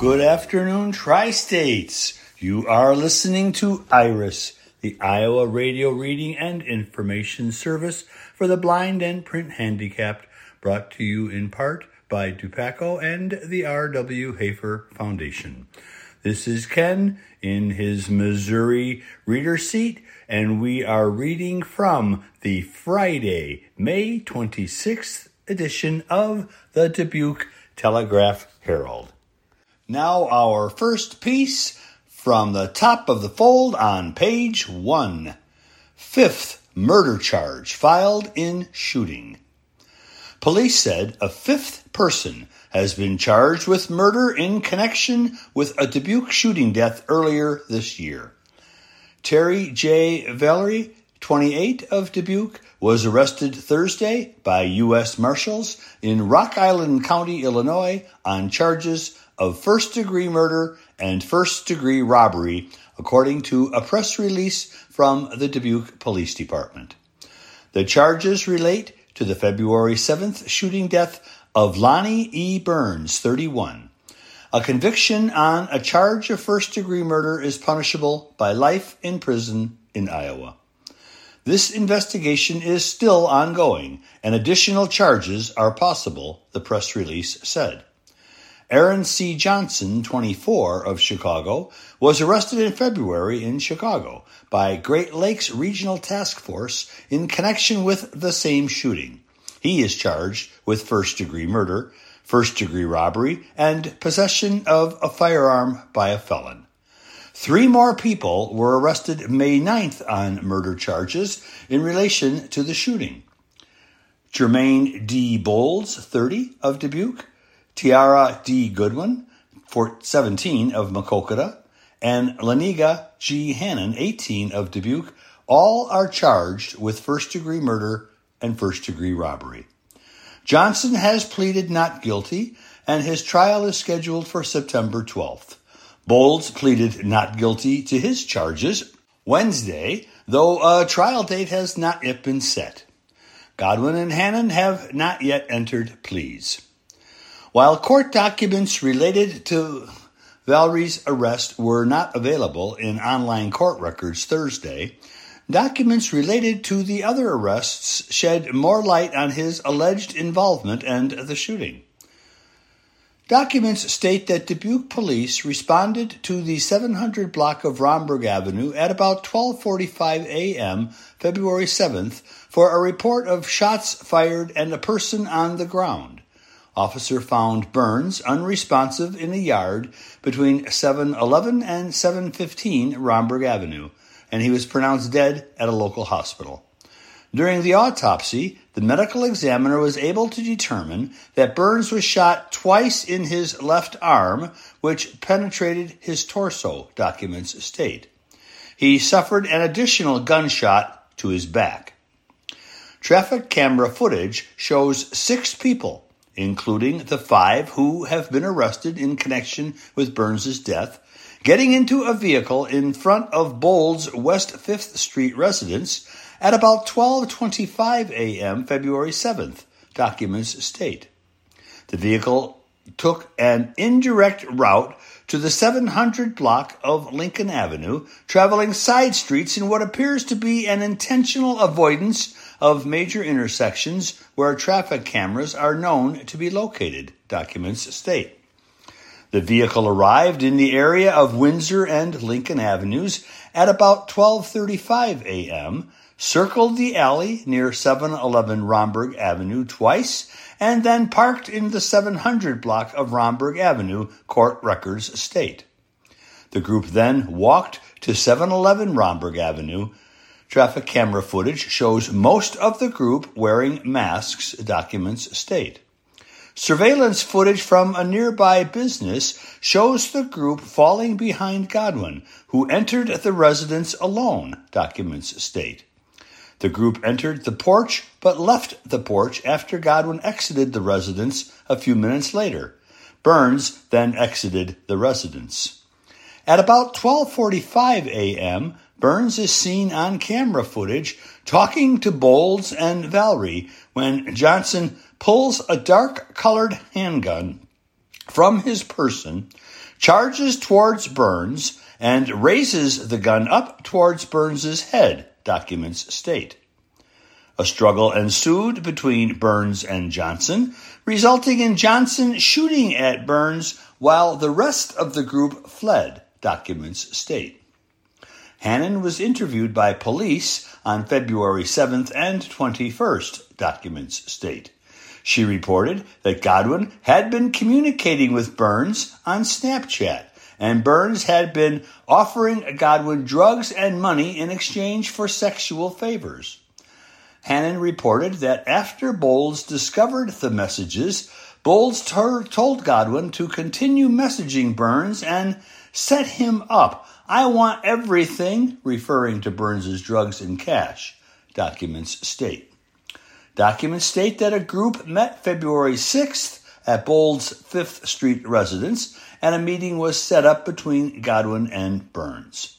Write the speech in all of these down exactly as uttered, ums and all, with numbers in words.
Good afternoon, Tri-States. You are listening to IRIS, the Iowa Radio Reading and Information Service for the Blind and Print Handicapped, brought to you in part by Dupaco and the R W Hafer Foundation. This is Ken in his Missouri reader seat, and we are reading from the Friday, May twenty-sixth edition of the Dubuque Telegraph-Herald. Now our first piece from the top of the fold on page one. Fifth murder charge filed in shooting. Police said a fifth person has been charged with murder in connection with a Dubuque shooting death earlier this year. Terry J. Valerie, twenty-eight, of Dubuque, was arrested Thursday by U S Marshals in Rock Island County, Illinois, on charges of first-degree murder and first-degree robbery, according to a press release from the Dubuque Police Department. The charges relate to the February seventh shooting death of Lonnie E. Burns, thirty-one. A conviction on a charge of first-degree murder is punishable by life in prison in Iowa. This investigation is still ongoing, and additional charges are possible, the press release said. Aaron C. Johnson, twenty-four, of Chicago, was arrested in February in Chicago by Great Lakes Regional Task Force in connection with the same shooting. He is charged with first-degree murder, first-degree robbery, and possession of a firearm by a felon. Three more people were arrested May ninth on murder charges in relation to the shooting. Jermaine D. Bowles, thirty, of Dubuque, Tiara D. Goodwin, seventeen, of Maquoketa, and Laniga G. Hannon, eighteen, of Dubuque, all are charged with first-degree murder and first-degree robbery. Johnson has pleaded not guilty, and his trial is scheduled for September twelfth. Bowles pleaded not guilty to his charges Wednesday, though a trial date has not yet been set. Godwin and Hannon have not yet entered pleas. While court documents related to Valerie's arrest were not available in online court records Thursday, documents related to the other arrests shed more light on his alleged involvement and the shooting. Documents state that Dubuque police responded to the seven hundred block of Romberg Avenue at about twelve forty-five a.m. February seventh for a report of shots fired and a person on the ground. Officer found Burns unresponsive in a yard between seven eleven and seven fifteen Romberg Avenue, and he was pronounced dead at a local hospital. During the autopsy, the medical examiner was able to determine that Burns was shot twice in his left arm, which penetrated his torso, documents state. He suffered an additional gunshot to his back. Traffic camera footage shows six people, including the five who have been arrested in connection with Burns' death, getting into a vehicle in front of Bowles' West fifth Street residence at about twelve twenty-five a.m. February seventh, documents state. The vehicle took an indirect route to the seven hundred block of Lincoln Avenue, traveling side streets in what appears to be an intentional avoidance of major intersections where traffic cameras are known to be located, documents state. The vehicle arrived in the area of Windsor and Lincoln Avenues at about twelve thirty-five a.m., circled the alley near seven eleven Romberg Avenue twice, and then parked in the seven hundred block of Romberg Avenue, court records state. The group then walked to seven eleven Romberg Avenue. Traffic camera footage shows most of the group wearing masks, documents state. Surveillance footage from a nearby business shows the group falling behind Godwin, who entered the residence alone, documents state. The group entered the porch but left the porch after Godwin exited the residence a few minutes later. Burns then exited the residence. At about twelve forty-five a.m., Burns is seen on camera footage talking to Bowles and Valerie when Johnson pulls a dark-colored handgun from his person, charges towards Burns and raises the gun up towards Burns's head, documents state. A struggle ensued between Burns and Johnson, resulting in Johnson shooting at Burns while the rest of the group fled, documents state. Hannon was interviewed by police on February seventh and twenty-first, documents state. She reported that Godwin had been communicating with Burns on Snapchat, and Burns had been offering Godwin drugs and money in exchange for sexual favors. Hannon reported that after Bowles discovered the messages, Bowles ter- told Godwin to continue messaging Burns and set him up. I want everything, referring to Burns's drugs and cash, documents state. Documents state that a group met February sixth at Bowles' Fifth Street residence, and a meeting was set up between Godwin and Burns.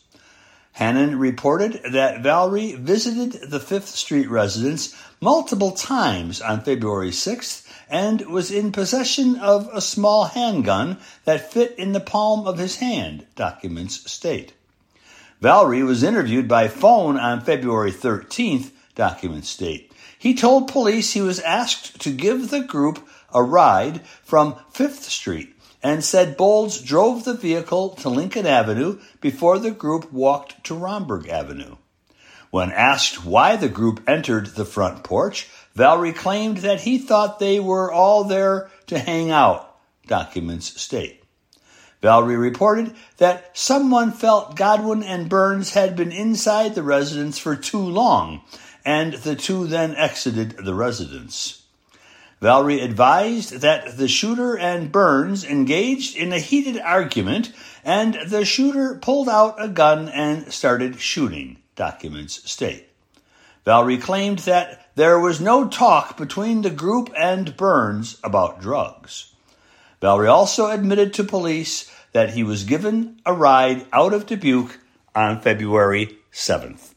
Hannon reported that Valerie visited the Fifth Street residence multiple times on February sixth and was in possession of a small handgun that fit in the palm of his hand, documents state. Valerie was interviewed by phone on February thirteenth, documents state. He told police he was asked to give the group a ride from Fifth Street and said Bowles drove the vehicle to Lincoln Avenue before the group walked to Romberg Avenue. When asked why the group entered the front porch, Valerie claimed that he thought they were all there to hang out, documents state. Valerie reported that someone felt Godwin and Burns had been inside the residence for too long, and the two then exited the residence. Valerie advised that the shooter and Burns engaged in a heated argument, and the shooter pulled out a gun and started shooting, documents state. Valerie claimed that there was no talk between the group and Burns about drugs. Valerie also admitted to police that he was given a ride out of Dubuque on February seventh.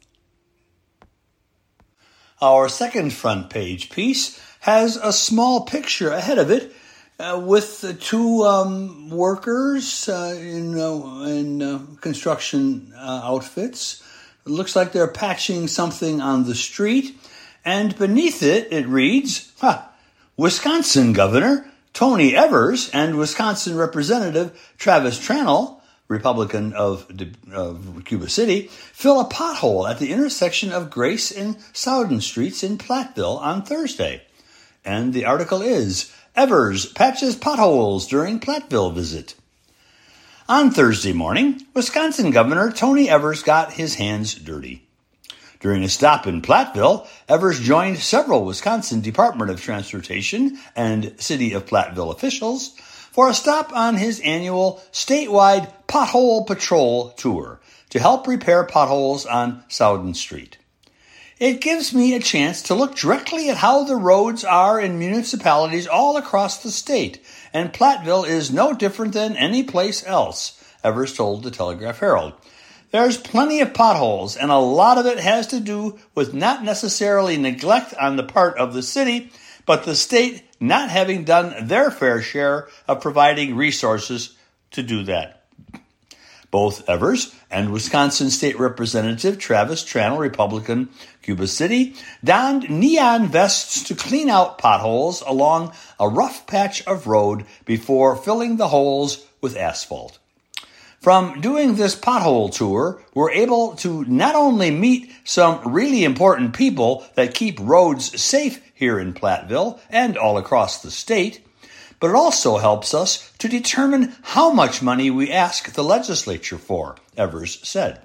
Our second front page piece has a small picture ahead of it uh, with the two um, workers uh, in, uh, in uh, construction uh, outfits. It looks like they're patching something on the street. And beneath it, it reads, huh, Wisconsin Governor Tony Evers and Wisconsin Representative Travis Tranel, Republican of, of Cuba City, fill a pothole at the intersection of Grace and Soudan Streets in Platteville on Thursday. And the article is, Evers patches potholes during Platteville visit. On Thursday morning, Wisconsin Governor Tony Evers got his hands dirty. During a stop in Platteville, Evers joined several Wisconsin Department of Transportation and City of Platteville officials for a stop on his annual statewide Pothole Patrol tour to help repair potholes on Soudan Street. It gives me a chance to look directly at how the roads are in municipalities all across the state, and Platteville is no different than any place else, Evers told the Telegraph Herald. There's plenty of potholes, and a lot of it has to do with not necessarily neglect on the part of the city, but the state not having done their fair share of providing resources to do that. Both Evers and Wisconsin State Representative Travis Tranel, Republican, Cuba City, donned neon vests to clean out potholes along a rough patch of road before filling the holes with asphalt. From doing this pothole tour, we're able to not only meet some really important people that keep roads safe here in Platteville and all across the state, but it also helps us to determine how much money we ask the legislature for, Evers said.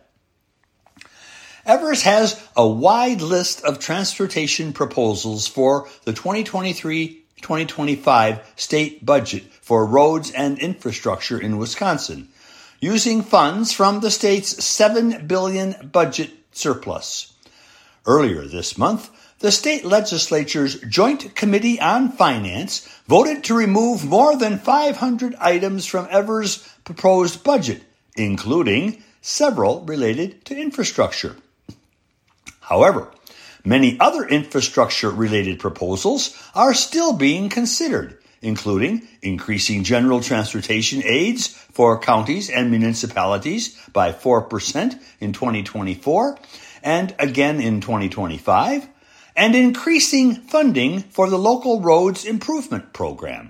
Evers has a wide list of transportation proposals for the twenty twenty-three twenty twenty-five state budget for roads and infrastructure in Wisconsin, using funds from the state's seven billion dollars budget surplus. Earlier this month, the state legislature's Joint Committee on Finance voted to remove more than five hundred items from Evers' proposed budget, including several related to infrastructure. However, many other infrastructure-related proposals are still being considered, including increasing general transportation aids for counties and municipalities by four percent in twenty twenty-four and again in twenty twenty-five, and increasing funding for the local roads improvement program.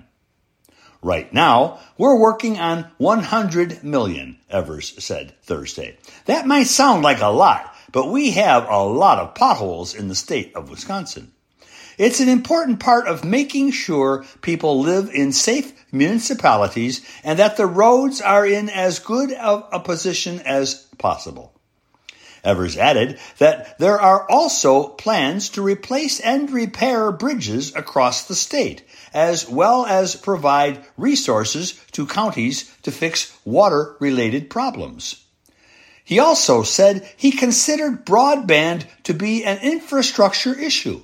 Right now, we're working on one hundred million dollars, Evers said Thursday. That might sound like a lot, but we have a lot of potholes in the state of Wisconsin. It's an important part of making sure people live in safe municipalities and that the roads are in as good of a position as possible. Evers added that there are also plans to replace and repair bridges across the state, as well as provide resources to counties to fix water-related problems. He also said he considered broadband to be an infrastructure issue.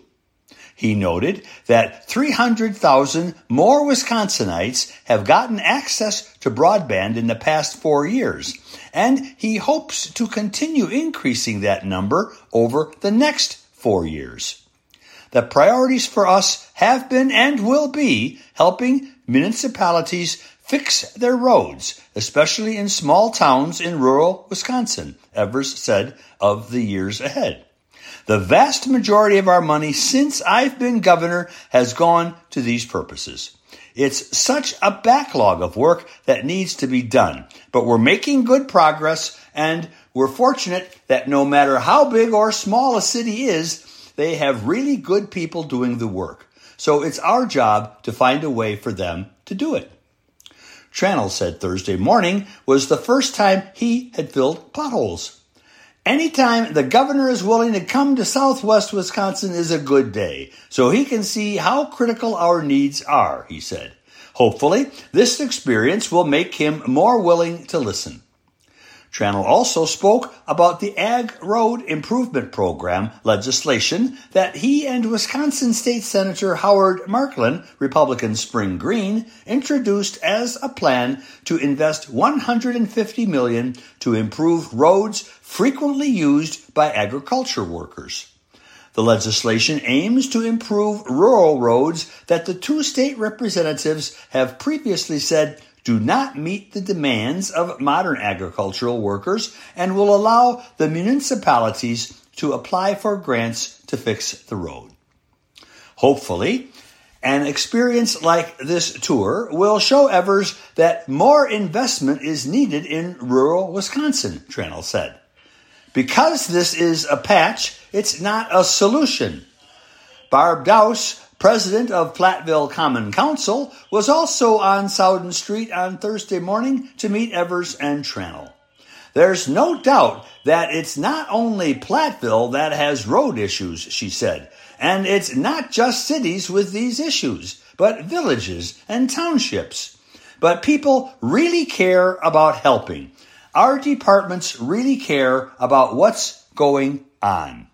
He noted that three hundred thousand more Wisconsinites have gotten access to broadband in the past four years, and he hopes to continue increasing that number over the next four years. The priorities for us have been and will be helping municipalities fix their roads, especially in small towns in rural Wisconsin, Evers said of the years ahead. The vast majority of our money since I've been governor has gone to these purposes. It's such a backlog of work that needs to be done, but we're making good progress, and we're fortunate that no matter how big or small a city is, they have really good people doing the work. So it's our job to find a way for them to do it. Tranel said Thursday morning was the first time he had filled potholes. Anytime the governor is willing to come to Southwest Wisconsin is a good day, so he can see how critical our needs are, he said. Hopefully, this experience will make him more willing to listen. Tranel also spoke about the Ag Road Improvement Program legislation that he and Wisconsin State Senator Howard Marklin, Republican Spring Green, introduced as a plan to invest one hundred fifty million dollars to improve roads frequently used by agriculture workers. The legislation aims to improve rural roads that the two state representatives have previously said do not meet the demands of modern agricultural workers and will allow the municipalities to apply for grants to fix the road. Hopefully, an experience like this tour will show Evers that more investment is needed in rural Wisconsin, Tranel said. Because this is a patch, it's not a solution. Barb Dowse, president of Platteville Common Council, was also on Soudan Street on Thursday morning to meet Evers and Tranel. There's no doubt that it's not only Platteville that has road issues, she said, and it's not just cities with these issues, but villages and townships. But people really care about helping. Our departments really care about what's going on.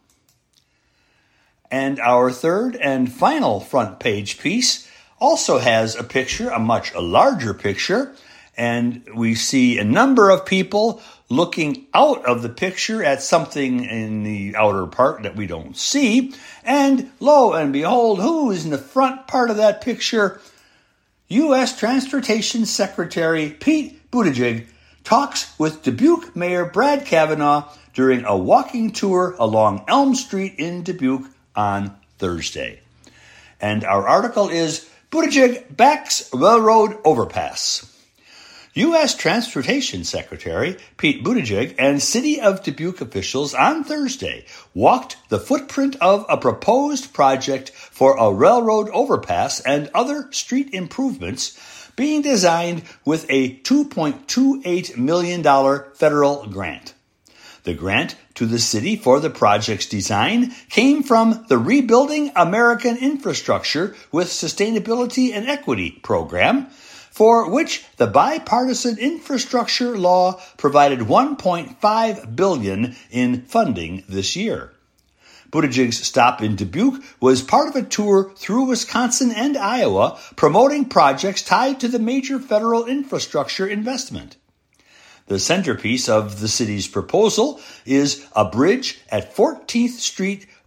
And our third and final front page piece also has a picture, a much larger picture, and we see a number of people looking out of the picture at something in the outer part that we don't see. And lo and behold, who is in the front part of that picture? U S Transportation Secretary Pete Buttigieg talks with Dubuque Mayor Brad Kavanaugh during a walking tour along Elm Street in Dubuque on Thursday. And our article is Buttigieg backs railroad overpass. U S Transportation Secretary Pete Buttigieg and City of Dubuque officials on Thursday walked the footprint of a proposed project for a railroad overpass and other street improvements being designed with a two point two eight million dollars federal grant. The grant to the city for the project's design came from the Rebuilding American Infrastructure with Sustainability and Equity program, for which the bipartisan infrastructure law provided one point five billion dollars in funding this year. Buttigieg's stop in Dubuque was part of a tour through Wisconsin and Iowa promoting projects tied to the major federal infrastructure investment. The centerpiece of the city's proposal is a bridge at fourteenth Street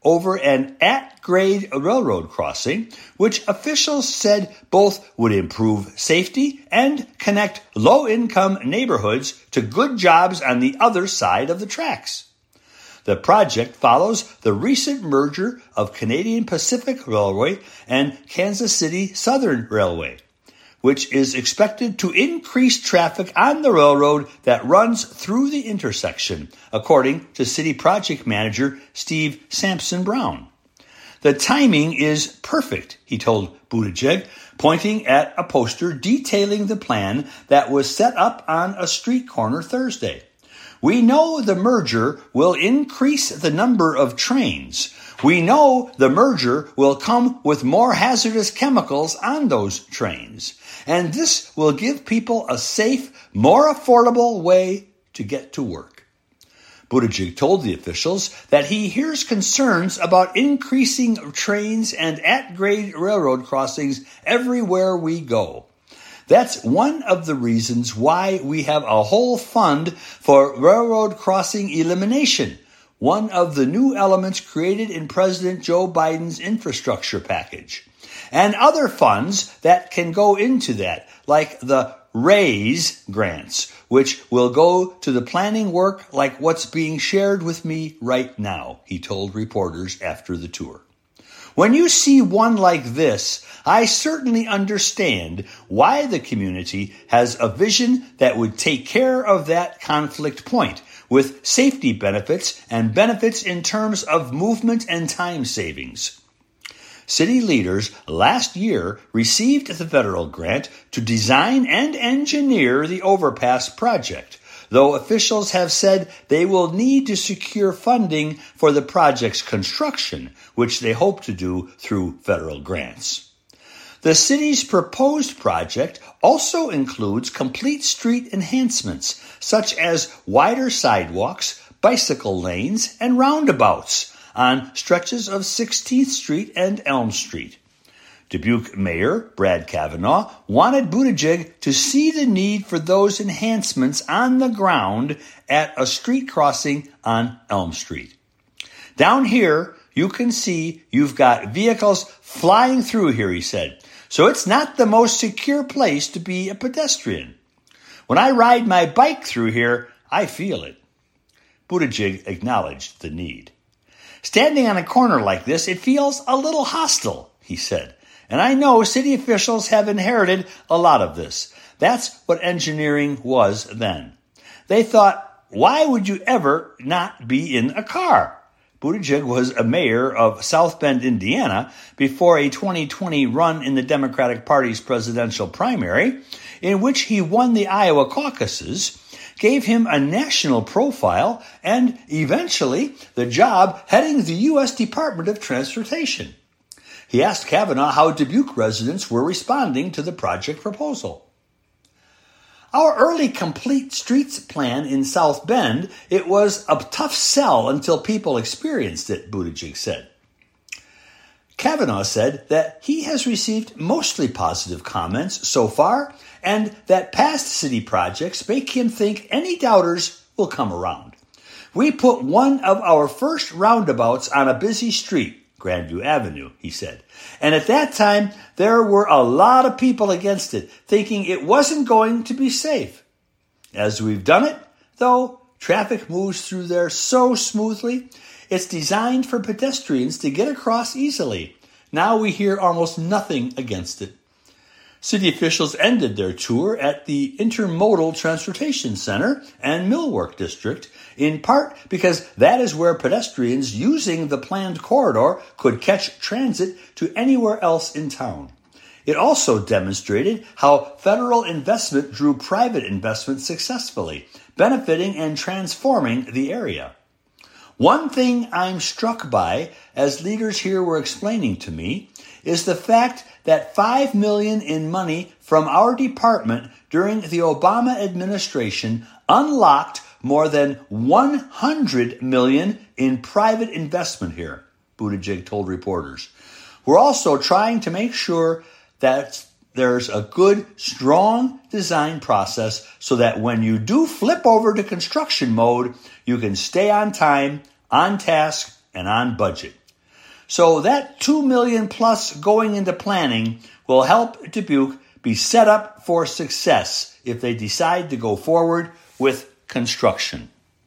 over an at-grade railroad crossing, which officials said both would improve safety and connect low-income neighborhoods to good jobs on the other side of the tracks. The project follows the recent merger of Canadian Pacific Railway and Kansas City Southern Railway, which is expected to increase traffic on the railroad that runs through the intersection, according to City Project Manager Steve Sampson Brown. The timing is perfect, he told Buttigieg, pointing at a poster detailing the plan that was set up on a street corner Thursday. We know the merger will increase the number of trains. We know the merger will come with more hazardous chemicals on those trains. And this will give people a safe, more affordable way to get to work. Buttigieg told the officials that he hears concerns about increasing trains and at-grade railroad crossings everywhere we go. That's one of the reasons why we have a whole fund for railroad crossing elimination, one of the new elements created in President Joe Biden's infrastructure package, and other funds that can go into that, like the RAISE grants, which will go to the planning work like what's being shared with me right now, he told reporters after the tour. When you see one like this, I certainly understand why the community has a vision that would take care of that conflict point with safety benefits and benefits in terms of movement and time savings. City leaders last year received the federal grant to design and engineer the overpass project, though officials have said they will need to secure funding for the project's construction, which they hope to do through federal grants. The city's proposed project also includes complete street enhancements, such as wider sidewalks, bicycle lanes, and roundabouts on stretches of sixteenth Street and Elm Street. Dubuque Mayor Brad Kavanaugh wanted Buttigieg to see the need for those enhancements on the ground at a street crossing on Elm Street. Down here, you can see you've got vehicles flying through here, he said. So it's not the most secure place to be a pedestrian. When I ride my bike through here, I feel it. Buttigieg acknowledged the need. Standing on a corner like this, it feels a little hostile, he said. And I know city officials have inherited a lot of this. That's what engineering was then. They thought, why would you ever not be in a car? Buttigieg was a mayor of South Bend, Indiana, before a twenty twenty run in the Democratic Party's presidential primary, in which he won the Iowa caucuses, gave him a national profile, and eventually the job heading the U S Department of Transportation. He asked Kavanaugh how Dubuque residents were responding to the project proposal. Our early complete streets plan in South Bend, it was a tough sell until people experienced it, Buttigieg said. Kavanaugh said that he has received mostly positive comments so far and that past city projects make him think any doubters will come around. We put one of our first roundabouts on a busy street, Grandview Avenue, he said. And at that time, there were a lot of people against it, thinking it wasn't going to be safe. As we've done it, though, traffic moves through there so smoothly, it's designed for pedestrians to get across easily. Now we hear almost nothing against it. City officials ended their tour at the Intermodal Transportation Center and Millwork District, in part because that is where pedestrians using the planned corridor could catch transit to anywhere else in town. It also demonstrated how federal investment drew private investment successfully, benefiting and transforming the area. One thing I'm struck by, as leaders here were explaining to me, is the fact that five million dollars in money from our department during the Obama administration unlocked more than one hundred million dollars in private investment here, Buttigieg told reporters. We're also trying to make sure that there's a good, strong design process so that when you do flip over to construction mode, you can stay on time, on task, and on budget. So that two million dollars plus going into planning will help Dubuque be set up for success if they decide to go forward with construction.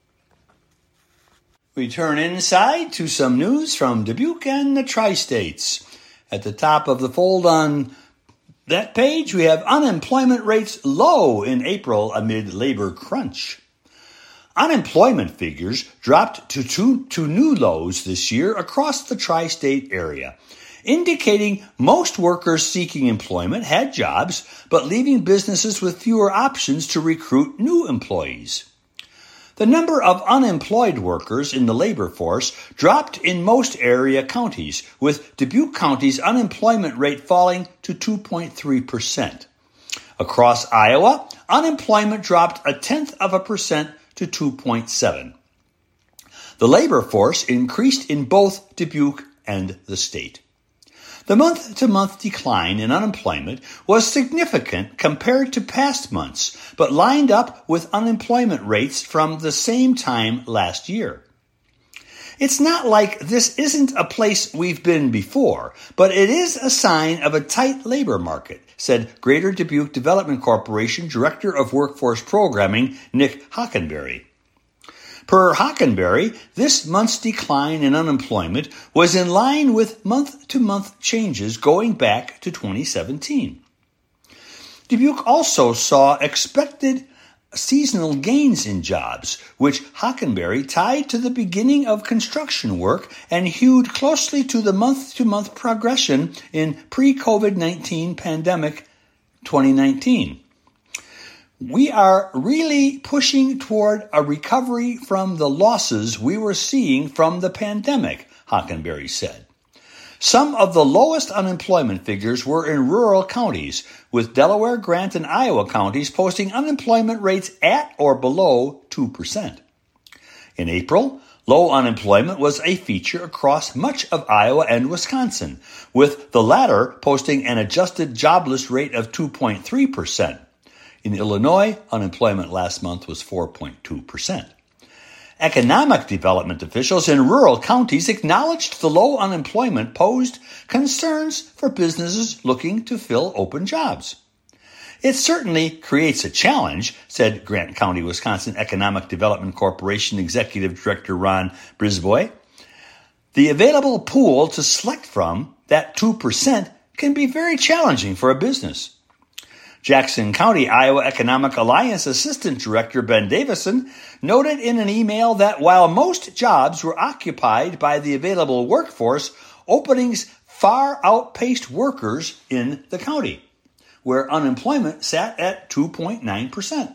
We turn inside to some news from Dubuque and the Tri-States. At the top of the fold on that page, we have unemployment rates low in April amid labor crunch. Unemployment figures dropped to, two, to new lows this year across the tri-state area, indicating most workers seeking employment had jobs, but leaving businesses with fewer options to recruit new employees. The number of unemployed workers in the labor force dropped in most area counties, with Dubuque County's unemployment rate falling to two point three percent. Across Iowa, unemployment dropped a tenth of a percent to two point seven. The labor force increased in both Dubuque and the state. The month-to-month decline in unemployment was significant compared to past months, but lined up with unemployment rates from the same time last year. It's not like this isn't a place we've been before, but it is a sign of a tight labor market, said Greater Dubuque Development Corporation Director of Workforce Programming, Nick Hockenberry. Per Hockenberry, this month's decline in unemployment was in line with month-to-month changes going back to twenty seventeen. Dubuque also saw expected seasonal gains in jobs, which Hockenberry tied to the beginning of construction work and hewed closely to the month-to-month progression in pre-COVID nineteen pandemic twenty nineteen. We are really pushing toward a recovery from the losses we were seeing from the pandemic, Hockenberry said. Some of the lowest unemployment figures were in rural counties, with Delaware, Grant, and Iowa counties posting unemployment rates at or below two percent. In April, low unemployment was a feature across much of Iowa and Wisconsin, with the latter posting an adjusted jobless rate of two point three percent. In Illinois, unemployment last month was four point two percent. Economic development officials in rural counties acknowledged the low unemployment posed concerns for businesses looking to fill open jobs. It certainly creates a challenge, said Grant County, Wisconsin Economic Development Corporation Executive Director Ron Brisbois. The available pool to select from, that two percent, can be very challenging for a business. Jackson County, Iowa Economic Alliance Assistant Director Ben Davison noted in an email that while most jobs were occupied by the available workforce, openings far outpaced workers in the county, where unemployment sat at two point nine percent.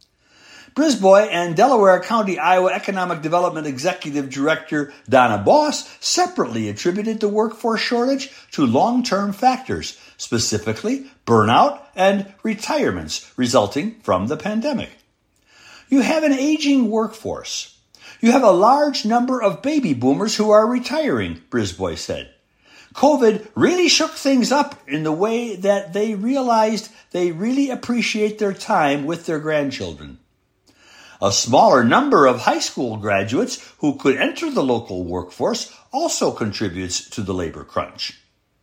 Brisbois and Delaware County, Iowa Economic Development Executive Director Donna Boss separately attributed the workforce shortage to long-term factors, specifically burnout and retirements resulting from the pandemic. You have an aging workforce. You have a large number of baby boomers who are retiring, Brisbois said. COVID really shook things up in the way that they realized they really appreciate their time with their grandchildren. A smaller number of high school graduates who could enter the local workforce also contributes to the labor crunch.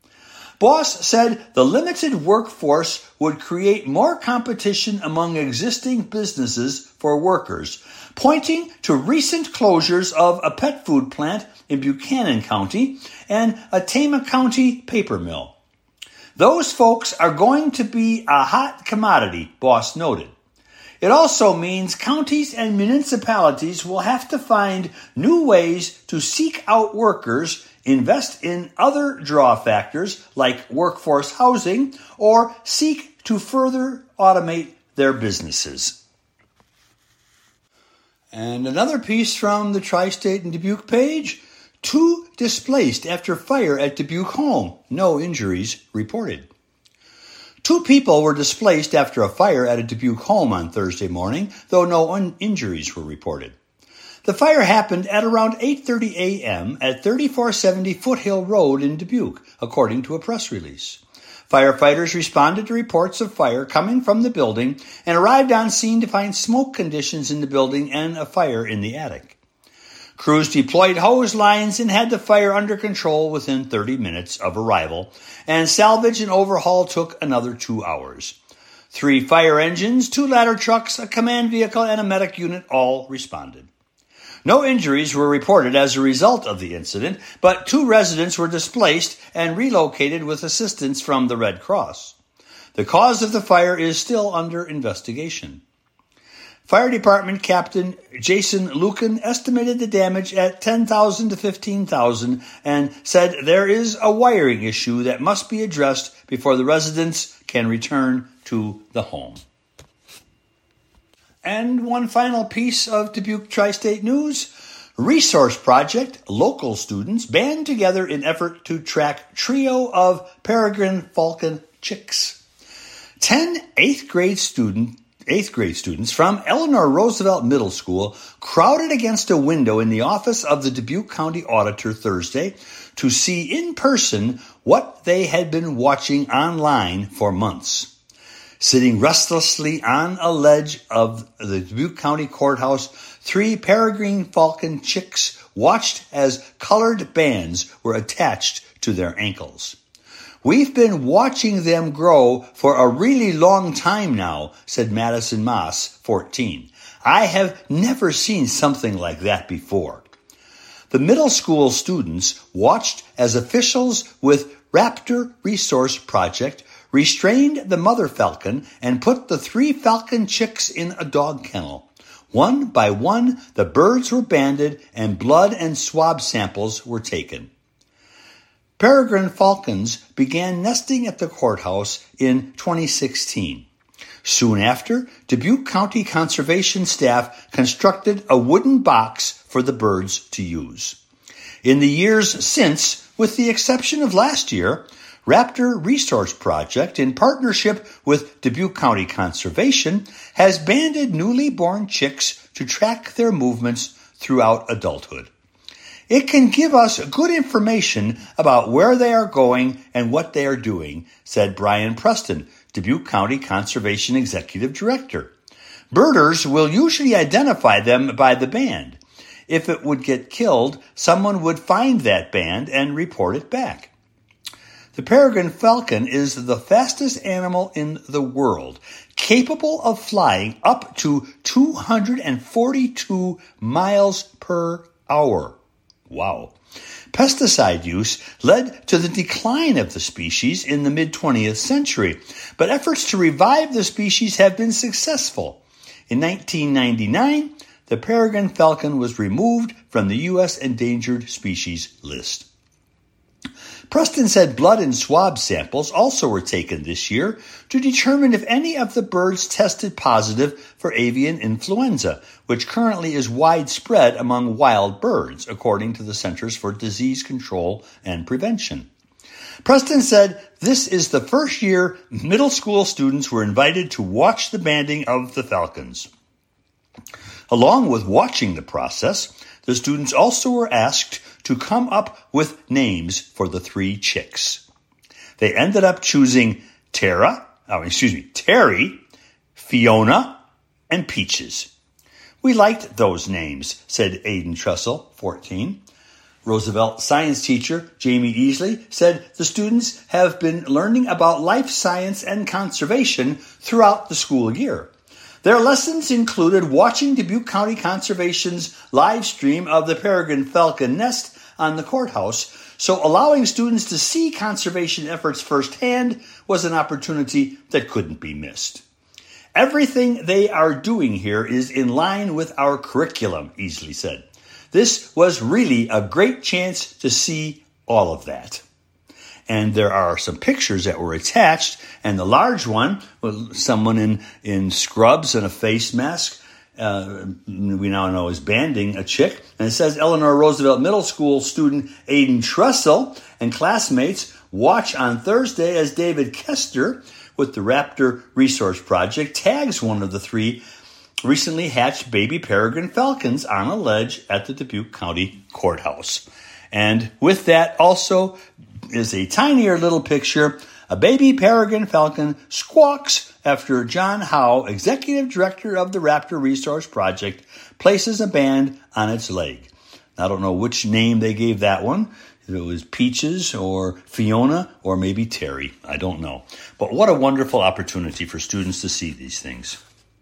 Boss said the limited workforce would create more competition among existing businesses for workers, pointing to recent closures of a pet food plant in Buchanan County and a Tama County paper mill. Those folks are going to be a hot commodity, Boss noted. It also means counties and municipalities will have to find new ways to seek out workers, invest in other draw factors like workforce housing, or seek to further automate their businesses. And another piece from the Tri-State and Dubuque page, two displaced after fire at Dubuque home, no injuries reported. Two people were displaced after a fire at a Dubuque home on Thursday morning, though no un- injuries were reported. The fire happened at around eight thirty a.m. at thirty-four seventy Foothill Road in Dubuque, according to a press release. Firefighters responded to reports of fire coming from the building and arrived on scene to find smoke conditions in the building and a fire in the attic. Crews deployed hose lines and had the fire under control within thirty minutes of arrival, and salvage and overhaul took another two hours. Three fire engines, two ladder trucks, a command vehicle, and a medic unit all responded. No injuries were reported as a result of the incident, but two residents were displaced and relocated with assistance from the Red Cross. The cause of the fire is still under investigation. Fire Department Captain Jason Lucan estimated the damage at ten thousand dollars to fifteen thousand dollars and said there is a wiring issue that must be addressed before the residents can return to the home. And one final piece of Dubuque Tri-State news. Resource Project local students band together in effort to track trio of peregrine falcon chicks. Ten eighth grade student Eighth grade students from Eleanor Roosevelt Middle School crowded against a window in the office of the Dubuque County Auditor Thursday to see in person what they had been watching online for months. Sitting restlessly on a ledge of the Dubuque County Courthouse, three peregrine falcon chicks watched as colored bands were attached to their ankles. "We've been watching them grow for a really long time now," said Madison Moss, fourteen. "I have never seen something like that before." The middle school students watched as officials with Raptor Resource Project restrained the mother falcon and put the three falcon chicks in a dog kennel. One by one, the birds were banded and blood and swab samples were taken. Peregrine falcons began nesting at the courthouse in twenty sixteen. Soon after, Dubuque County Conservation staff constructed a wooden box for the birds to use. In the years since, with the exception of last year, Raptor Resource Project, in partnership with Dubuque County Conservation, has banded newly born chicks to track their movements throughout adulthood. "It can give us good information about where they are going and what they are doing," said Brian Preston, Dubuque County Conservation Executive Director. "Birders will usually identify them by the band. If it would get killed, someone would find that band and report it back." The peregrine falcon is the fastest animal in the world, capable of flying up to two hundred forty-two miles per hour. Wow. Pesticide use led to the decline of the species in the mid-twentieth century, but efforts to revive the species have been successful. In nineteen ninety-nine, the peregrine falcon was removed from the U S endangered species list. Preston said blood and swab samples also were taken this year to determine if any of the birds tested positive for avian influenza, which currently is widespread among wild birds, according to the Centers for Disease Control and Prevention. Preston said this is the first year middle school students were invited to watch the banding of the falcons. Along with watching the process, the students also were asked to come up with names for the three chicks. They ended up choosing Tara, oh, excuse me, Terry, Fiona, and Peaches. "We liked those names," said Aiden Trussell, fourteen. Roosevelt science teacher Jamie Easley said the students have been learning about life science and conservation throughout the school year. Their lessons included watching Dubuque County Conservation's live stream of the peregrine falcon nest on the courthouse, so allowing students to see conservation efforts firsthand was an opportunity that couldn't be missed. "Everything they are doing here is in line with our curriculum," Easley said. "This was really a great chance to see all of that." And there are some pictures that were attached, and the large one was someone in, in scrubs and a face mask, uh, we now know is banding a chick. And it says Eleanor Roosevelt Middle School student Aiden Trussell and classmates watch on Thursday as David Kester with the Raptor Resource Project tags one of the three recently hatched baby peregrine falcons on a ledge at the Dubuque County Courthouse. And with that also is a tinier little picture. A baby peregrine falcon squawks after John Howe, executive director of the Raptor Resource Project, places a band on its leg. I don't know which name they gave that one. If it was Peaches or Fiona or maybe Terry. I don't know. But what a wonderful opportunity for students to see these things.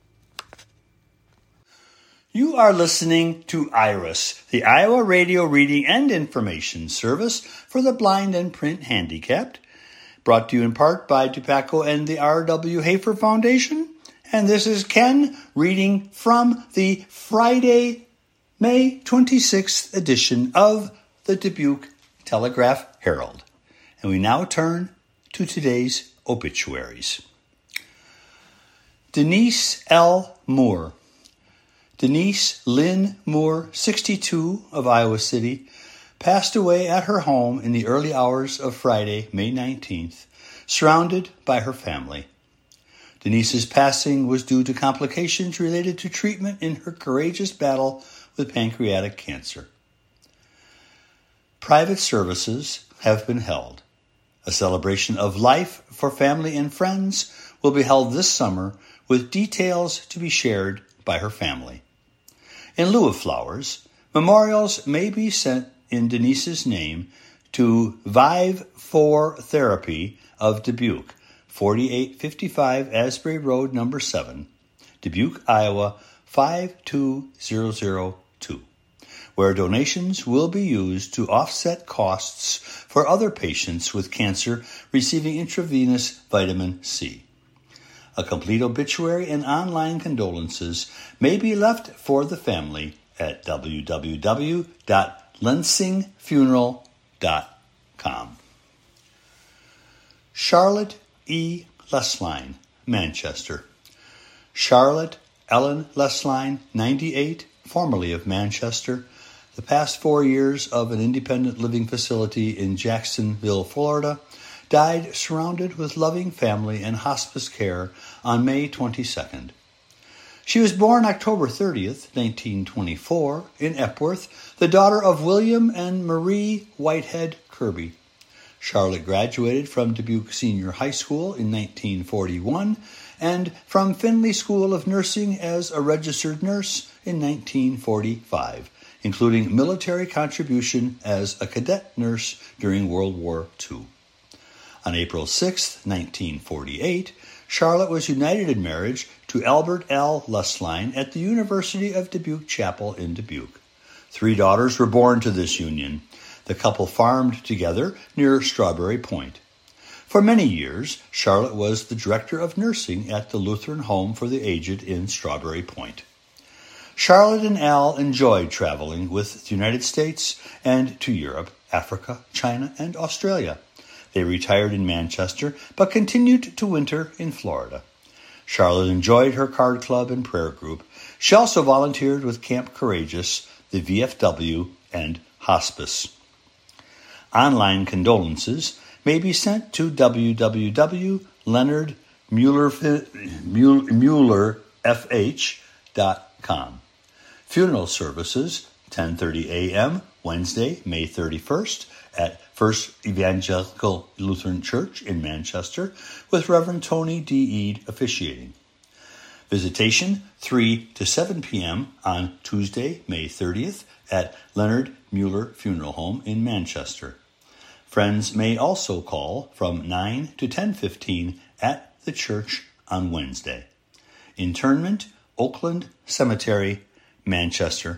You are listening to IRIS, the Iowa Radio Reading and Information Service for the Blind and Print Handicapped, brought to you in part by DuPaco and the R W Hafer Foundation. And this is Ken reading from the Friday, May twenty-sixth edition of the Dubuque Telegraph Herald. And we now turn to today's obituaries. Denise L. Moore. Denise Lynn Moore, sixty-two, of Iowa City, passed away at her home in the early hours of Friday, May nineteenth, surrounded by her family. Denise's passing was due to complications related to treatment in her courageous battle with pancreatic cancer. Private services have been held. A celebration of life for family and friends will be held this summer, with details to be shared by her family. In lieu of flowers, memorials may be sent in Denise's name to Vive for Therapy of Dubuque, forty-eight fifty-five Asbury Road, number seven, Dubuque, Iowa, five two zero zero two, where donations will be used to offset costs for other patients with cancer receiving intravenous vitamin C. A complete obituary and online condolences may be left for the family at w w w dot lensing funeral dot com. Charlotte E. Lesline, Manchester. Charlotte Ellen Lesline, ninety-eight, formerly of Manchester, the past four years of an independent living facility in Jacksonville, Florida, died surrounded with loving family and hospice care on May twenty-second. She was born October thirtieth, nineteen twenty-four, in Epworth, the daughter of William and Marie Whitehead Kirby. Charlotte graduated from Dubuque Senior High School in nineteen forty-one and from Finley School of Nursing as a registered nurse in nineteen forty-five, including military contribution as a cadet nurse during World War Two. On April sixth, nineteen forty-eight, Charlotte was united in marriage to Albert L. Lesline at the University of Dubuque Chapel in Dubuque. Three daughters were born to this union. The couple farmed together near Strawberry Point. For many years, Charlotte was the director of nursing at the Lutheran Home for the Aged in Strawberry Point. Charlotte and Al enjoyed traveling with the United States and to Europe, Africa, China, and Australia. They retired in Manchester, but continued to winter in Florida. Charlotte enjoyed her card club and prayer group. She also volunteered with Camp Courageous, the V F W, and hospice. Online condolences may be sent to w w w dot leonard muller f h dot com. Funeral services, ten thirty a.m., Wednesday, May thirty-first, at First Evangelical Lutheran Church in Manchester, with Reverend Tony D. Eade officiating. Visitation, three to seven p.m. on Tuesday, May thirtieth, at Leonard Mueller Funeral Home in Manchester. Friends may also call from nine to ten fifteen at the church on Wednesday. Interment, Oakland Cemetery, Manchester.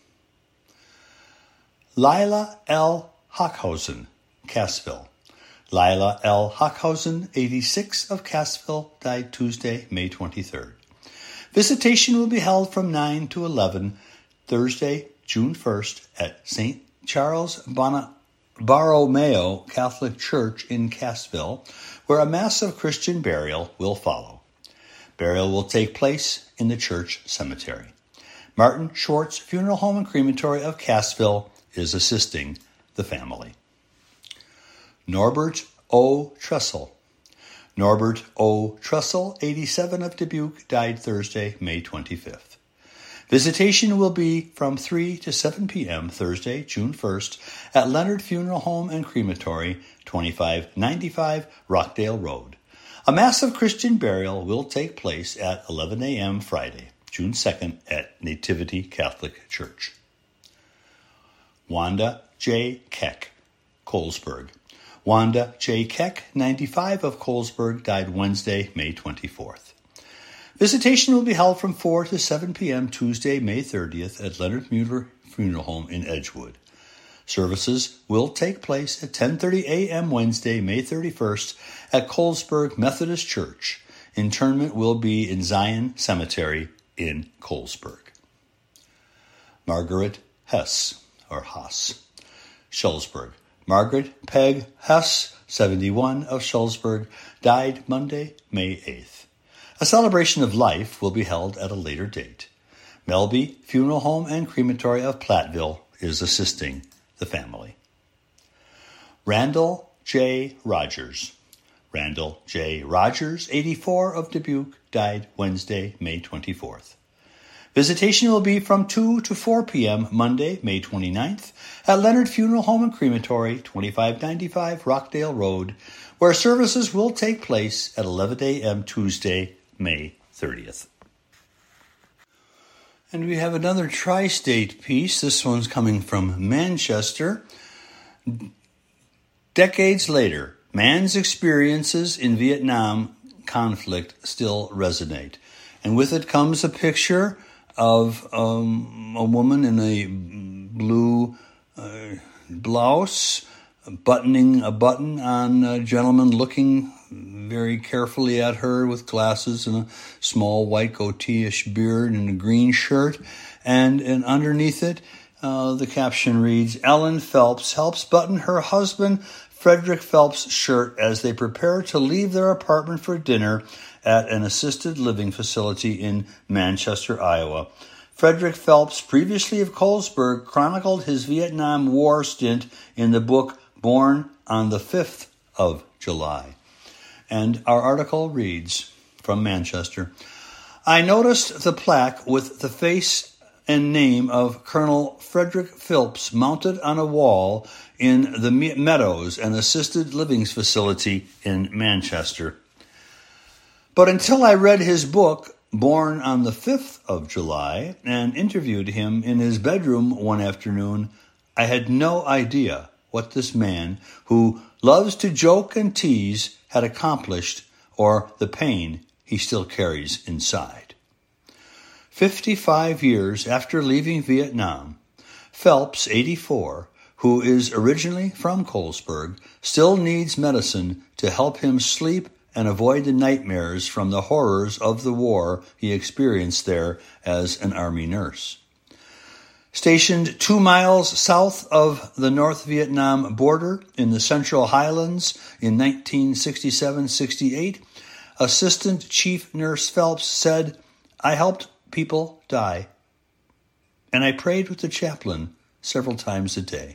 Lila L. Hockhausen, Cassville. Lila L. Hockhausen, eighty-six, of Cassville, died Tuesday, May twenty-third. Visitation will be held from nine to eleven, Thursday, June first, at Saint Charles Borromeo Catholic Church in Cassville, where a mass of Christian burial will follow. Burial will take place in the church cemetery. Martin Schwartz Funeral Home and Crematory of Cassville is assisting the family. Norbert O. Tressel. Norbert O. Tressel, eighty-seven, of Dubuque, died Thursday, May twenty-fifth. Visitation will be from three to seven p.m. Thursday, June first, at Leonard Funeral Home and Crematory, twenty-five ninety-five Rockdale Road. A mass of Christian burial will take place at eleven a.m. Friday, June second, at Nativity Catholic Church. Wanda J. Keck, Colesburg. Wanda J. Keck, ninety-five, of Colesburg, died Wednesday, May twenty-fourth. Visitation will be held from four to seven p.m. Tuesday, May thirtieth at Leonard Mueller Funeral Home in Edgewood. Services will take place at ten thirty a.m. Wednesday, May thirty-first at Colesburg Methodist Church. Interment will be in Zion Cemetery in Colesburg. Margaret Hess, or Haas, Schulzberg. Margaret Peg Hess, seventy-one, of Schulzberg, died Monday, May eighth. A celebration of life will be held at a later date. Melby Funeral Home and Crematory of Platteville is assisting the family. Randall J. Rogers. Randall J. Rogers, eighty-four, of Dubuque, died Wednesday, May twenty-fourth. Visitation will be from two to four p.m. Monday, May twenty-ninth, at Leonard Funeral Home and Crematory, twenty-five ninety-five Rockdale Road, where services will take place at eleven a.m. Tuesday, May thirtieth. And we have another tri-state piece. This one's coming from Manchester. Decades later, man's experiences in Vietnam conflict still resonate. And with it comes a picture of um, a woman in a blue uh, blouse, buttoning a button on a gentleman looking very carefully at her with glasses and a small white goatee-ish beard and a green shirt. And, and underneath it, uh, the caption reads, Ellen Phelps helps button her husband Frederick Phelps' shirt as they prepare to leave their apartment for dinner at an assisted living facility in Manchester, Iowa. Frederick Phelps, previously of Colesburg, chronicled his Vietnam War stint in the book Born on the fifth of July. And our article reads from Manchester, I noticed the plaque with the face and name of Colonel Frederick Phelps mounted on a wall in the Meadows, an assisted living facility in Manchester. But until I read his book, Born on the fifth of July, and interviewed him in his bedroom one afternoon, I had no idea what this man, who loves to joke and tease, had accomplished, or the pain he still carries inside. Fifty-five years after leaving Vietnam, Phelps, eighty-four, who is originally from Colesburg, still needs medicine to help him sleep and avoid the nightmares from the horrors of the war he experienced there as an Army nurse. Stationed two miles south of the North Vietnam border in the Central Highlands in nineteen sixty-seven sixty-eight, Assistant Chief Nurse Phelps said, I helped people die, and I prayed with the chaplain several times a day.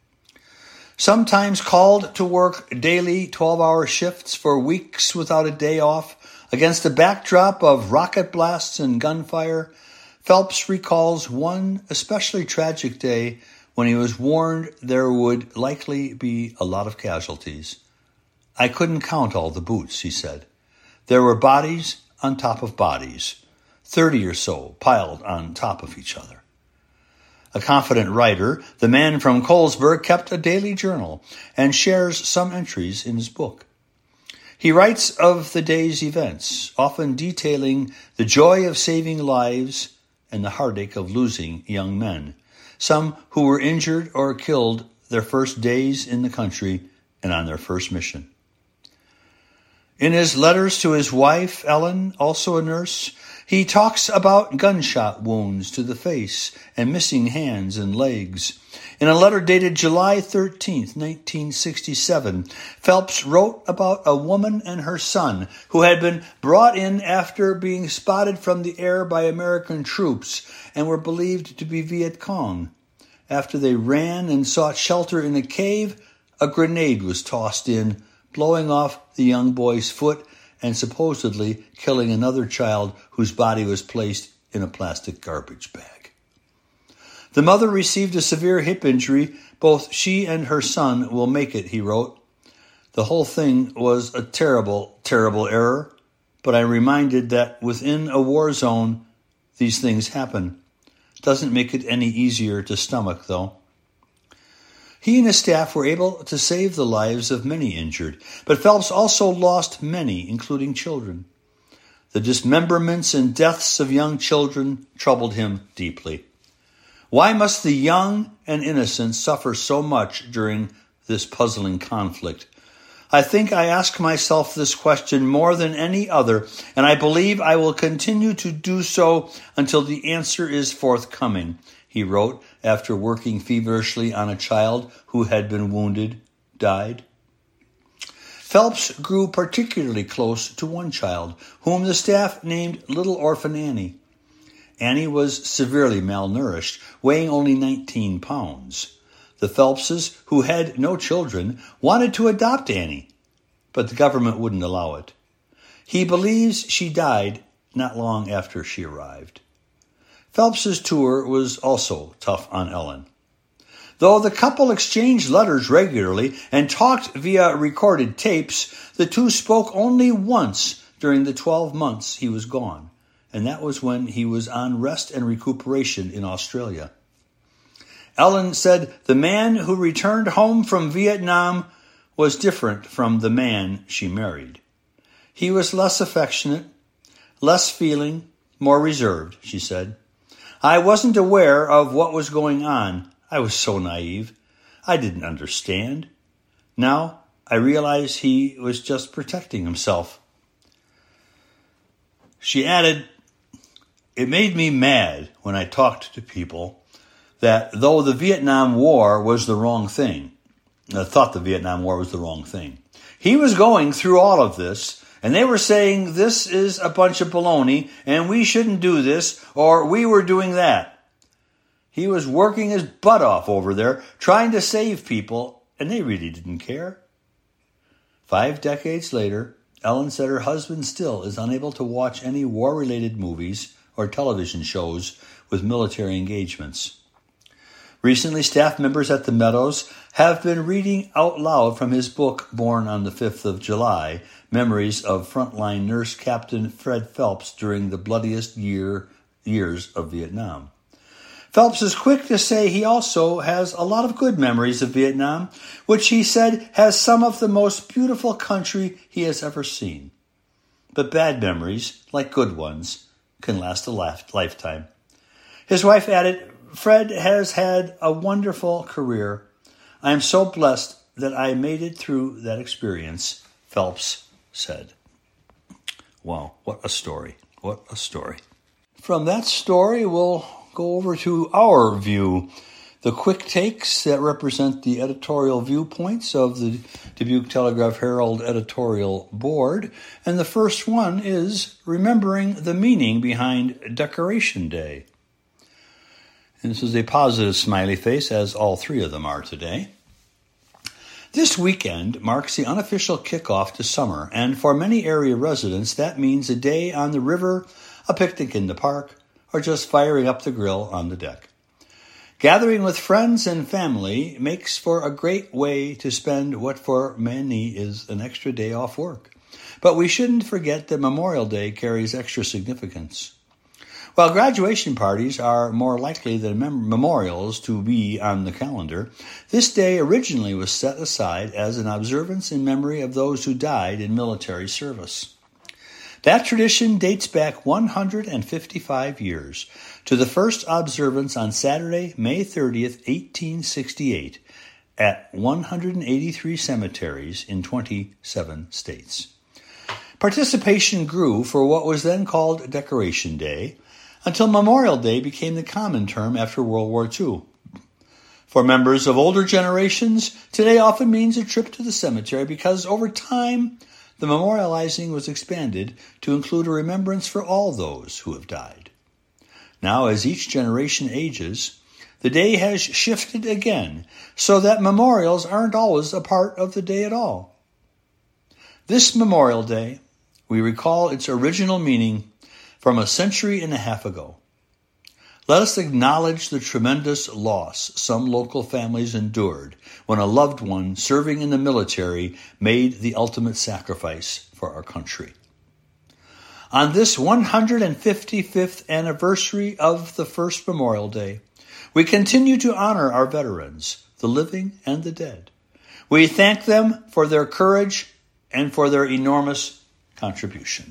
Sometimes called to work daily twelve-hour shifts for weeks without a day off against a backdrop of rocket blasts and gunfire, Phelps recalls one especially tragic day when he was warned there would likely be a lot of casualties. I couldn't count all the boots, he said. There were bodies on top of bodies, thirty or so piled on top of each other. A confident writer, the man from Colesburg kept a daily journal and shares some entries in his book. He writes of the day's events, often detailing the joy of saving lives and the heartache of losing young men, some who were injured or killed their first days in the country and on their first mission. In his letters to his wife, Ellen, also a nurse, he talks about gunshot wounds to the face and missing hands and legs. In a letter dated July thirteenth, nineteen sixty-seven, Phelps wrote about a woman and her son who had been brought in after being spotted from the air by American troops and were believed to be Viet Cong. After they ran and sought shelter in a cave, a grenade was tossed in, blowing off the young boy's foot and supposedly killing another child whose body was placed in a plastic garbage bag. The mother received a severe hip injury. Both she and her son will make it, he wrote. The whole thing was a terrible, terrible error, but I'm reminded that within a war zone, these things happen. Doesn't make it any easier to stomach, though. He and his staff were able to save the lives of many injured, but Phelps also lost many, including children. The dismemberments and deaths of young children troubled him deeply. Why must the young and innocent suffer so much during this puzzling conflict? I think I ask myself this question more than any other, and I believe I will continue to do so until the answer is forthcoming, he wrote after working feverishly on a child who had been wounded, died. Phelps grew particularly close to one child, whom the staff named Little Orphan Annie. Annie was severely malnourished, weighing only nineteen pounds. The Phelpses, who had no children, wanted to adopt Annie, but the government wouldn't allow it. He believes she died not long after she arrived. Phelps's tour was also tough on Ellen. Though the couple exchanged letters regularly and talked via recorded tapes, the two spoke only once during the twelve months he was gone, and that was when he was on rest and recuperation in Australia. Ellen said the man who returned home from Vietnam was different from the man she married. He was less affectionate, less feeling, more reserved, she said. I wasn't aware of what was going on. I was so naive. I didn't understand. Now I realize he was just protecting himself. She added, it made me mad when I talked to people that though the Vietnam War was the wrong thing, I thought the Vietnam War was the wrong thing. He was going through all of this, and they were saying this is a bunch of baloney, and we shouldn't do this, or we were doing that. He was working his butt off over there, trying to save people, and they really didn't care. Five decades later, Ellen said her husband still is unable to watch any war-related movies or television shows with military engagements. Recently, staff members at the Meadows have been reading out loud from his book, Born on the fifth of July, Memories of Frontline Nurse Captain Fred Phelps During the Bloodiest year, Years of Vietnam. Phelps is quick to say he also has a lot of good memories of Vietnam, which he said has some of the most beautiful country he has ever seen. But bad memories, like good ones, can last a lifetime. His wife added, Fred has had a wonderful career. I am so blessed that I made it through that experience, Phelps said. Wow, what a story. What a story. From that story, we'll go over to our view, the quick takes that represent the editorial viewpoints of the Dubuque Telegraph-Herald editorial board. And the first one is remembering the meaning behind Decoration Day. And this is a positive smiley face, as all three of them are today. This weekend marks the unofficial kickoff to summer, and for many area residents, that means a day on the river, a picnic in the park, or just firing up the grill on the deck. Gathering with friends and family makes for a great way to spend what for many is an extra day off work. But we shouldn't forget that Memorial Day carries extra significance. While graduation parties are more likely than mem- memorials to be on the calendar, this day originally was set aside as an observance in memory of those who died in military service. That tradition dates back one hundred fifty-five years to the first observance on Saturday, May thirtieth, eighteen sixty-eight, at one hundred eighty-three cemeteries in twenty-seven states. Participation grew for what was then called Decoration Day, until Memorial Day became the common term after World War Two. For members of older generations, today often means a trip to the cemetery because over time, the memorializing was expanded to include a remembrance for all those who have died. Now, as each generation ages, the day has shifted again so that memorials aren't always a part of the day at all. This Memorial Day, we recall its original meaning from a century and a half ago. Let us acknowledge the tremendous loss some local families endured when a loved one serving in the military made the ultimate sacrifice for our country. On this one hundred fifty-fifth anniversary of the first Memorial Day, we continue to honor our veterans, the living and the dead. We thank them for their courage and for their enormous contribution.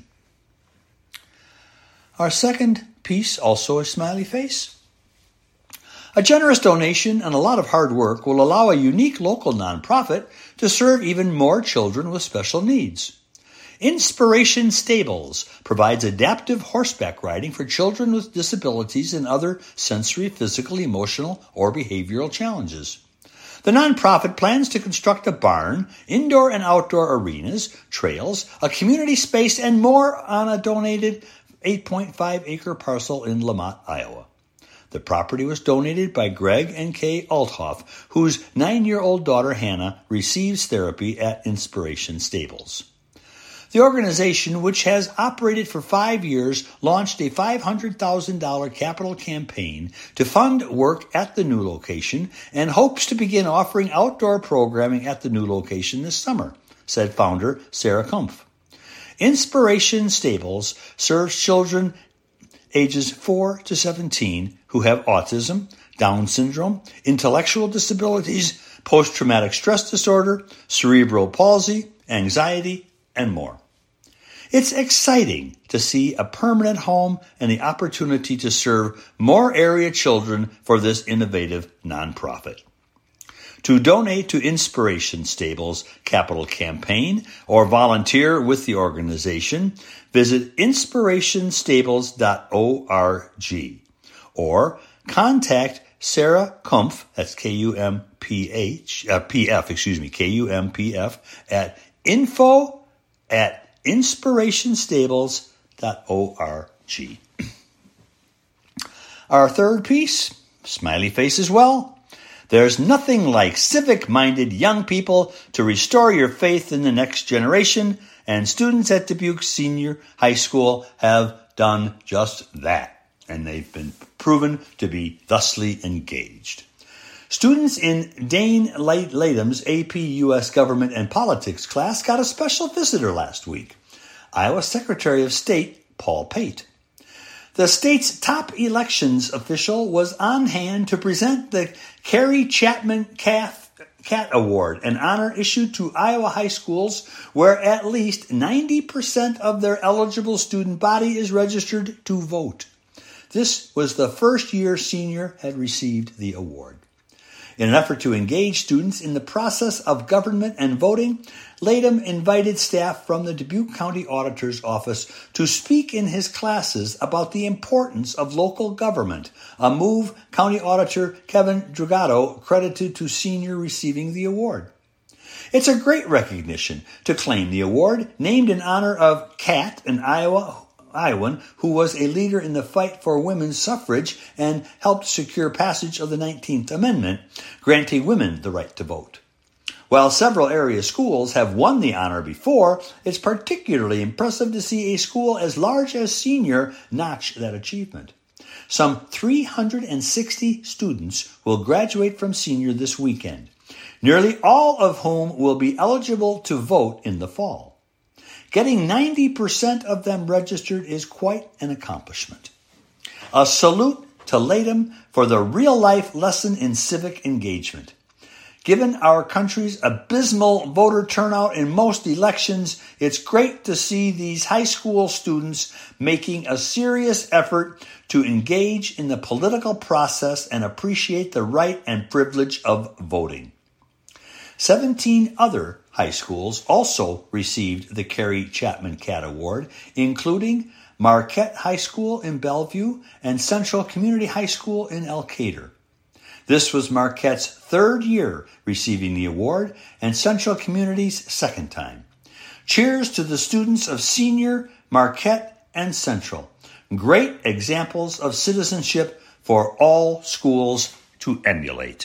Our second piece, also a smiley face. A generous donation and a lot of hard work will allow a unique local nonprofit to serve even more children with special needs. Inspiration Stables provides adaptive horseback riding for children with disabilities and other sensory, physical, emotional, or behavioral challenges. The nonprofit plans to construct a barn, indoor and outdoor arenas, trails, a community space, and more on a donated eight point five acre parcel in Lamont, Iowa. The property was donated by Greg and Kay Althoff, whose nine-year-old daughter Hannah receives therapy at Inspiration Stables. The organization, which has operated for five years, launched a five hundred thousand dollars capital campaign to fund work at the new location and hopes to begin offering outdoor programming at the new location this summer, said founder Sarah Kumpf. Inspiration Stables serves children ages four to seventeen who have autism, Down syndrome, intellectual disabilities, post-traumatic stress disorder, cerebral palsy, anxiety, and more. It's exciting to see a permanent home and the opportunity to serve more area children for this innovative nonprofit. To donate to Inspiration Stables Capital Campaign or volunteer with the organization, visit inspiration stables dot org or contact Sarah Kumpf, that's K U M P H, uh, P F, excuse me, K U M P F, at info at inspiration stables dot org. Our third piece, smiley face as well. There's nothing like civic-minded young people to restore your faith in the next generation, and students at Dubuque Senior High School have done just that, and they've been proven to be thusly engaged. Students in Dane Latham's A P U S Government and Politics class got a special visitor last week, Iowa Secretary of State Paul Pate. The state's top elections official was on hand to present the Carrie Chapman Cat Award, an honor issued to Iowa high schools where at least ninety percent of their eligible student body is registered to vote. This was the first year senior had received the award. In an effort to engage students in the process of government and voting, Latham invited staff from the Dubuque County Auditor's Office to speak in his classes about the importance of local government, a move County Auditor Kevin Dragato credited to senior receiving the award. It's a great recognition to claim the award, named in honor of Kat, an Iowa Iowan who was a leader in the fight for women's suffrage and helped secure passage of the nineteenth Amendment, granting women the right to vote. While several area schools have won the honor before, it's particularly impressive to see a school as large as Senior notch that achievement. Some three hundred sixty students will graduate from Senior this weekend, nearly all of whom will be eligible to vote in the fall. Getting ninety percent of them registered is quite an accomplishment. A salute to Latham for the real-life lesson in civic engagement. Given our country's abysmal voter turnout in most elections, it's great to see these high school students making a serious effort to engage in the political process and appreciate the right and privilege of voting. Seventeen other high schools also received the Carrie Chapman Cat Award, including Marquette High School in Bellevue and Central Community High School in Elkader. This was Marquette's third year receiving the award and Central Community's second time. Cheers to the students of Senior, Marquette, and Central. Great examples of citizenship for all schools to emulate.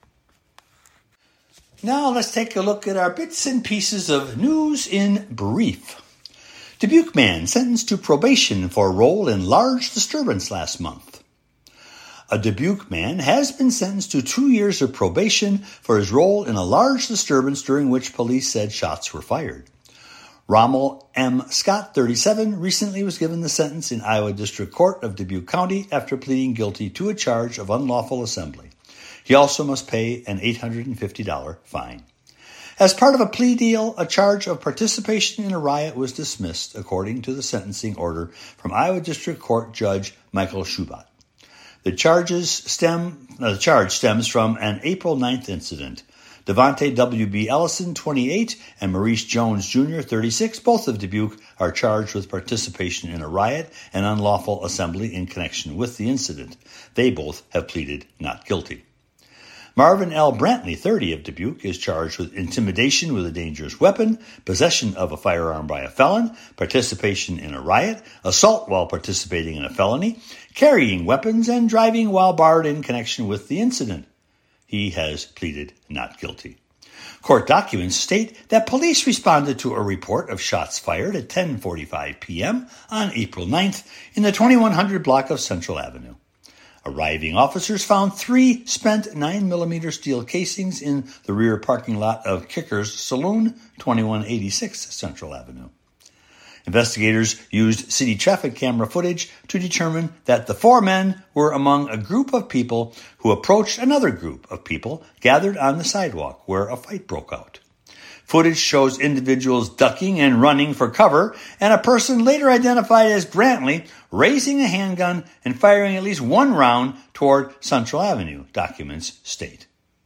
Now let's take a look at our bits and pieces of news in brief. Dubuque man sentenced to probation for role in large disturbance last month. A Dubuque man has been sentenced to two years of probation for his role in a large disturbance during which police said shots were fired. Rommel M. Scott, thirty-seven, recently was given the sentence in Iowa District Court of Dubuque County after pleading guilty to a charge of unlawful assembly. He also must pay an eight hundred fifty dollars fine. As part of a plea deal, a charge of participation in a riot was dismissed, according to the sentencing order from Iowa District Court Judge Michael Schubat. The charges stem, uh, the charge stems from an April ninth incident. Devontae W B. Ellison, twenty-eight, and Maurice Jones, Junior, thirty-six, both of Dubuque, are charged with participation in a riot and unlawful assembly in connection with the incident. They both have pleaded not guilty. Marvin L. Brantley, thirty, of Dubuque, is charged with intimidation with a dangerous weapon, possession of a firearm by a felon, participation in a riot, assault while participating in a felony, carrying weapons, and driving while barred in connection with the incident. He has pleaded not guilty. Court documents state that police responded to a report of shots fired at ten forty-five p.m. on April ninth in the twenty-one hundred block of Central Avenue. Arriving officers found three spent nine millimeter steel casings in the rear parking lot of Kicker's Saloon, twenty-one eighty-six Central Avenue. Investigators used city traffic camera footage to determine that the four men were among a group of people who approached another group of people gathered on the sidewalk where a fight broke out. Footage shows individuals ducking and running for cover, and a person later identified as Brantley raising a handgun and firing at least one round toward Central Avenue, documents state.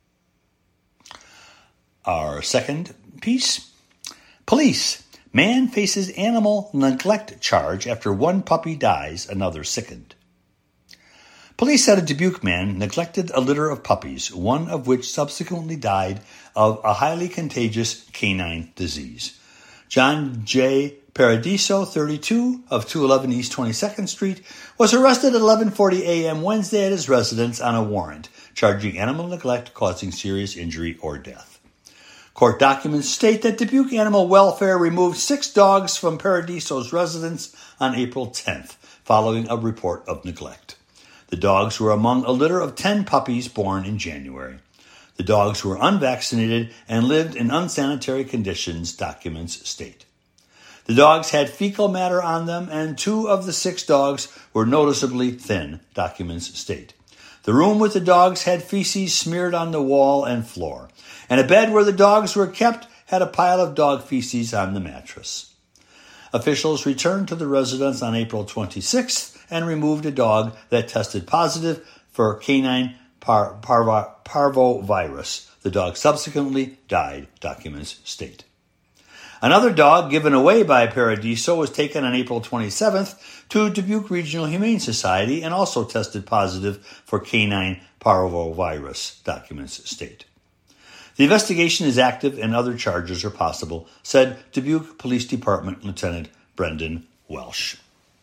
Our second piece, police. Man faces animal neglect charge after one puppy dies, another sickened. Police said a Dubuque man neglected a litter of puppies, one of which subsequently died of a highly contagious canine disease. John J. Paradiso, thirty-two, of two eleven East twenty-second Street, was arrested at eleven forty a.m. Wednesday at his residence on a warrant, charging animal neglect causing serious injury or death. Court documents state that Dubuque Animal Welfare removed six dogs from Paradiso's residence on April tenth, following a report of neglect. The dogs were among a litter of ten puppies born in January. The dogs were unvaccinated and lived in unsanitary conditions, documents state. The dogs had fecal matter on them, and two of the six dogs were noticeably thin, documents state. The room with the dogs had feces smeared on the wall and floor, and a bed where the dogs were kept had a pile of dog feces on the mattress. Officials returned to the residence on April twenty-sixth and removed a dog that tested positive for canine par- parvo- parvovirus. The dog subsequently died, documents state. Another dog given away by Paradiso was taken on April twenty-seventh to Dubuque Regional Humane Society and also tested positive for canine parvovirus, documents state. The investigation is active and other charges are possible, said Dubuque Police Department Lieutenant Brendan Welsh.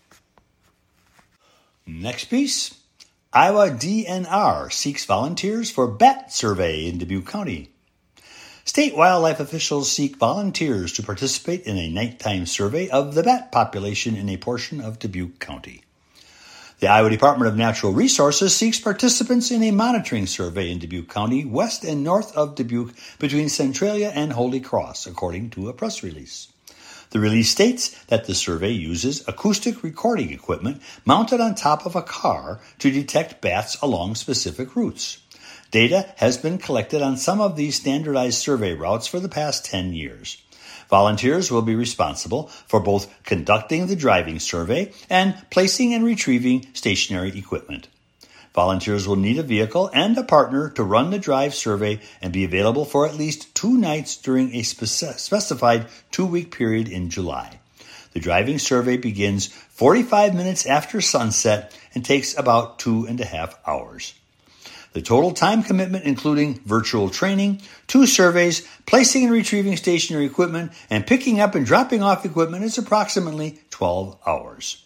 Next piece. Iowa D N R seeks volunteers for bat survey in Dubuque County. State wildlife officials seek volunteers to participate in a nighttime survey of the bat population in a portion of Dubuque County. The Iowa Department of Natural Resources seeks participants in a monitoring survey in Dubuque County, west and north of Dubuque, between Centralia and Holy Cross, according to a press release. The release states that the survey uses acoustic recording equipment mounted on top of a car to detect bats along specific routes. Data has been collected on some of these standardized survey routes for the past ten years. Volunteers will be responsible for both conducting the driving survey and placing and retrieving stationary equipment. Volunteers will need a vehicle and a partner to run the drive survey and be available for at least two nights during a spec- specified two-week period in July. The driving survey begins forty-five minutes after sunset and takes about two and a half hours. The total time commitment, including virtual training, two surveys, placing and retrieving stationary equipment, and picking up and dropping off equipment, is approximately twelve hours.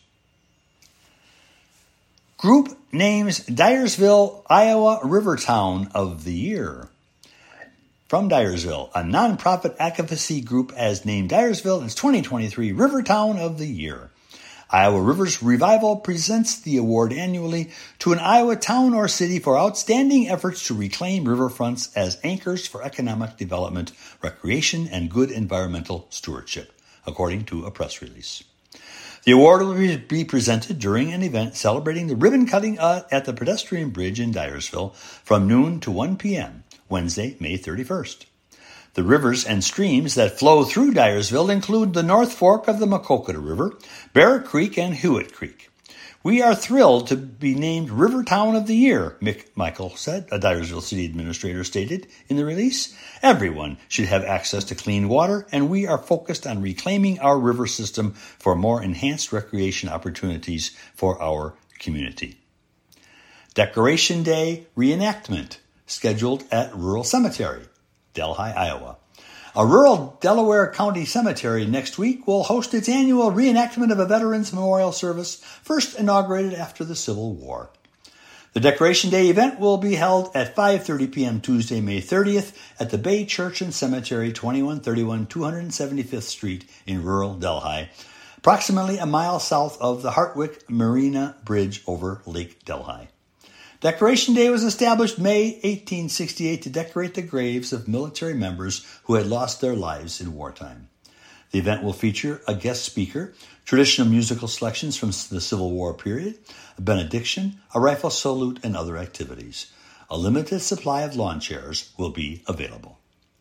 Group names Dyersville, Iowa Rivertown of the Year. From Dyersville, a nonprofit advocacy group has named Dyersville its twenty twenty-three Rivertown of the Year. Iowa Rivers Revival presents the award annually to an Iowa town or city for outstanding efforts to reclaim riverfronts as anchors for economic development, recreation, and good environmental stewardship, according to a press release. The award will be presented during an event celebrating the ribbon cutting at the pedestrian bridge in Dyersville from noon to one p.m., Wednesday, May thirty-first. The rivers and streams that flow through Dyersville include the North Fork of the Maquoketa River, Bear Creek, and Hewitt Creek. We are thrilled to be named River Town of the Year, Mick Michael said, a Dyersville City Administrator stated in the release. Everyone should have access to clean water, and we are focused on reclaiming our river system for more enhanced recreation opportunities for our community. Decoration Day reenactment scheduled at Rural Cemetery, Delhi, Iowa. A rural Delaware County cemetery next week will host its annual reenactment of a Veterans Memorial Service first inaugurated after the Civil War. The Decoration Day event will be held at five thirty p.m. Tuesday, May thirtieth at the Bay Church and Cemetery, twenty-one thirty-one two hundred seventy-fifth Street in rural Delhi, approximately a mile south of the Hartwick Marina Bridge over Lake Delhi. Decoration Day was established May eighteen sixty-eight to decorate the graves of military members who had lost their lives in wartime. The event will feature a guest speaker, traditional musical selections from the Civil War period, a benediction, a rifle salute, and other activities. A limited supply of lawn chairs will be available.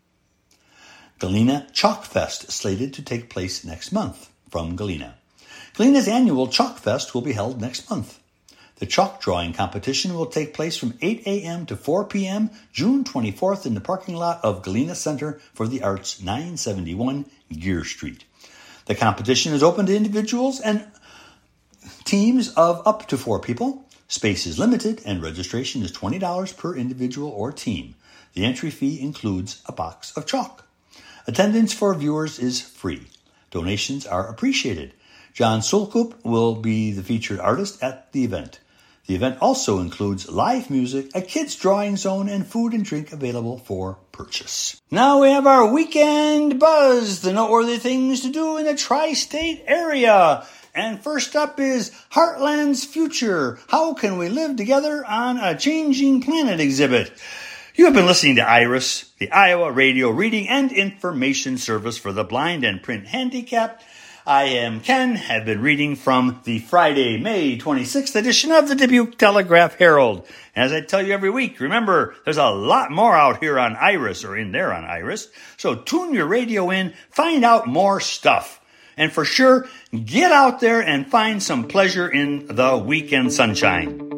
Galena Chalk Fest slated to take place next month. From Galena. Galena's annual Chalk Fest will be held next month. The chalk drawing competition will take place from eight a.m. to four p.m. June twenty-fourth in the parking lot of Galena Center for the Arts, nine seventy-one Gear Street. The competition is open to individuals and teams of up to four people. Space is limited and registration is twenty dollars per individual or team. The entry fee includes a box of chalk. Attendance for viewers is free. Donations are appreciated. John Sulkup will be the featured artist at the event. The event also includes live music, a kids' drawing zone, and food and drink available for purchase. Now we have our Weekend Buzz, the noteworthy things to do in the tri-state area. And first up is Heartland's Future. How can we live together on a changing planet exhibit? You have been listening to IRIS, the Iowa Radio Reading and Information Service for the Blind and Print Handicapped. I am Ken, have been reading from the Friday, May twenty-sixth edition of the Dubuque Telegraph Herald. As I tell you every week, remember, there's a lot more out here on IRIS, or in there on IRIS, so tune your radio in, find out more stuff. And for sure, get out there and find some pleasure in the weekend sunshine.